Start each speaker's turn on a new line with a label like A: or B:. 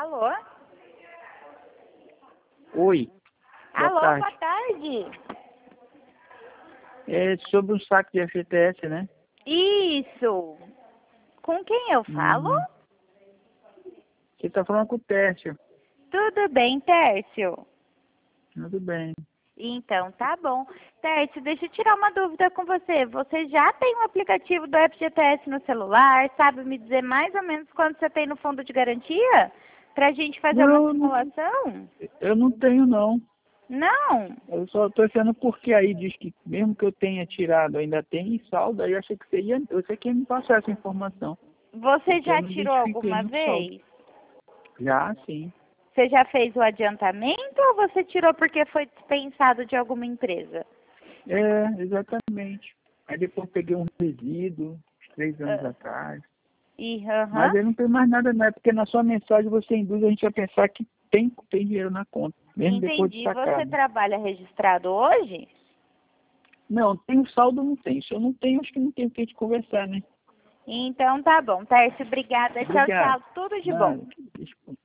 A: Alô?
B: Oi, boa
A: Alô,
B: tarde.
A: boa tarde.
B: É sobre um saco de FGTS, né?
A: Isso. Com quem eu falo?
B: Você tá falando com o Tércio.
A: Tudo bem, Tércio?
B: Tudo bem.
A: Então, tá bom. Tércio, deixa eu tirar uma dúvida com você. Você já tem um aplicativo do FGTS no celular? Sabe me dizer mais ou menos quanto você tem no fundo de garantia? Pra gente fazer uma simulação?
B: Eu não tenho, não.
A: Não.
B: Eu só tô achando porque aí diz que mesmo que eu tenha tirado, ainda tem saldo, aí eu achei que você que ia me passar essa informação.
A: Você
B: Porque
A: já
B: eu não
A: tirou
B: identifiquei
A: alguma
B: no saldo.
A: vez?
B: Já, sim.
A: Você já fez o adiantamento ou você tirou porque foi dispensado de alguma empresa?
B: É, exatamente. Aí depois peguei um resíduo, uns 3 anos atrás. Mas aí não tem mais nada, não. É porque na sua mensagem você induz a gente a pensar que tem dinheiro na conta, mesmo depois de
A: Entendi. Você
B: sacado.
A: trabalha registrado hoje?
B: Não, tem o saldo, não tem. Se eu não tenho, acho que não tem o que a gente conversar, né?
A: Então tá bom. Tércio, obrigada. Tchau,
B: Obrigado.
A: tchau. Tudo de bom.
B: Nada. Desculpa.